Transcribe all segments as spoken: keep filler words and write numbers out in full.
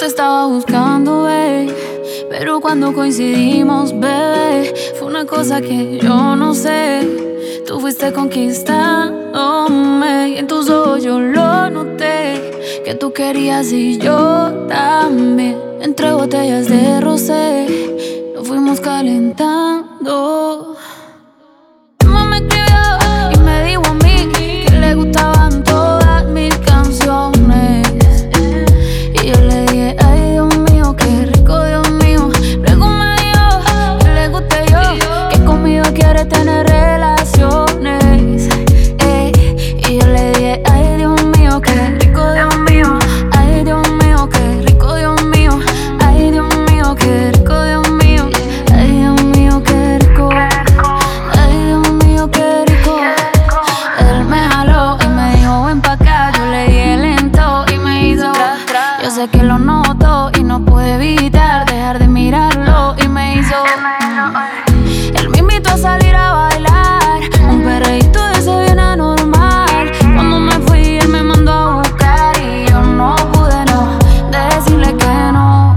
estaba buscando, babe, pero cuando coincidimos, bebé, fue una cosa que yo no sé. Tú fuiste conquistándome y en tus ojos yo lo noté, que tú querías y yo también. Entre botellas de rosé nos fuimos calentando. Tu mamá me escribió y me dijo a mí que le gustaban todas mis canciones. Y yo le dije, ay Dios mío, qué rico, Dios mío. Luego me dijo que le guste yo, que conmigo quiere tener relaciones. Ey, y yo le dije, ay Dios mío, qué rico, Dios mío. Ay Dios mío, qué rico, Dios mío. Ay Dios mío, qué rico, Dios mío. Ay Dios mío, qué rico. Ay Dios mío, qué rico. Él me jaló y me dijo, ven pa' acá. Yo le dije lento y me hizo. Yo sé que lo noto y no pude evitar dejar de mirarlo y me hizo. Él me invitó a salir a bailar, un perreíto de ese bien anormal. Cuando me fui él me mandó a buscar y yo no pude no decirle que no.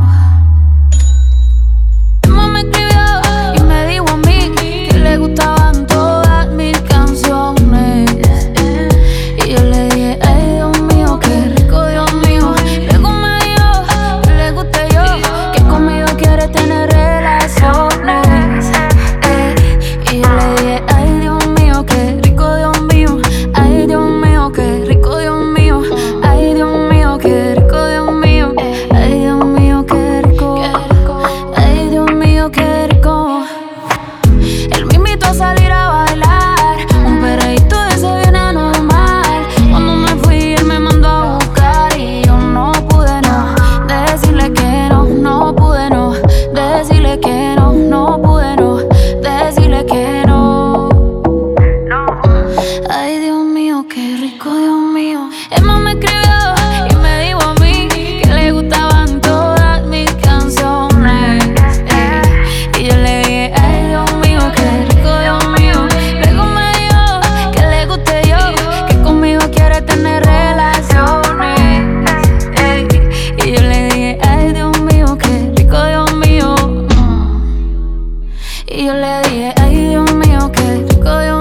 Mi mamá me escribió y me dijo a mí que le gustaban todas mis canciones. Y yo le dije, ay Dios mío, qué rico, Dios mío. Luego me dijo que le guste yo, que conmigo quiere tener relaciones. Ey, y yo le dije, ay Dios mío, qué rico, Dios mío. Ay Dios mío, qué rico, Dios mío. Ay Dios mío, qué rico, Dios mío. Ay Dios mío, qué rico. Ay Dios mío, qué rico. Él me invitó a salir a bailar, un perreíto de ese bien anormal. Cuando me fui él me mandó a buscar y yo no pude no decirle que no, no pude no decirle que no, no pude no decirle que no. Ay Dios mío, qué rico, Dios mío. Emma me escribió y me dijo a mí que le gustaban todas mis canciones. Ey, y yo le dije, ay Dios mío, qué rico, Dios mío. Luego me dijo que le guste yo, que conmigo quiere tener relaciones. Ey, y yo le dije, ay Dios mío, qué rico, Dios mío. Y yo le dije, ay Dios mío, qué rico, Dios mío.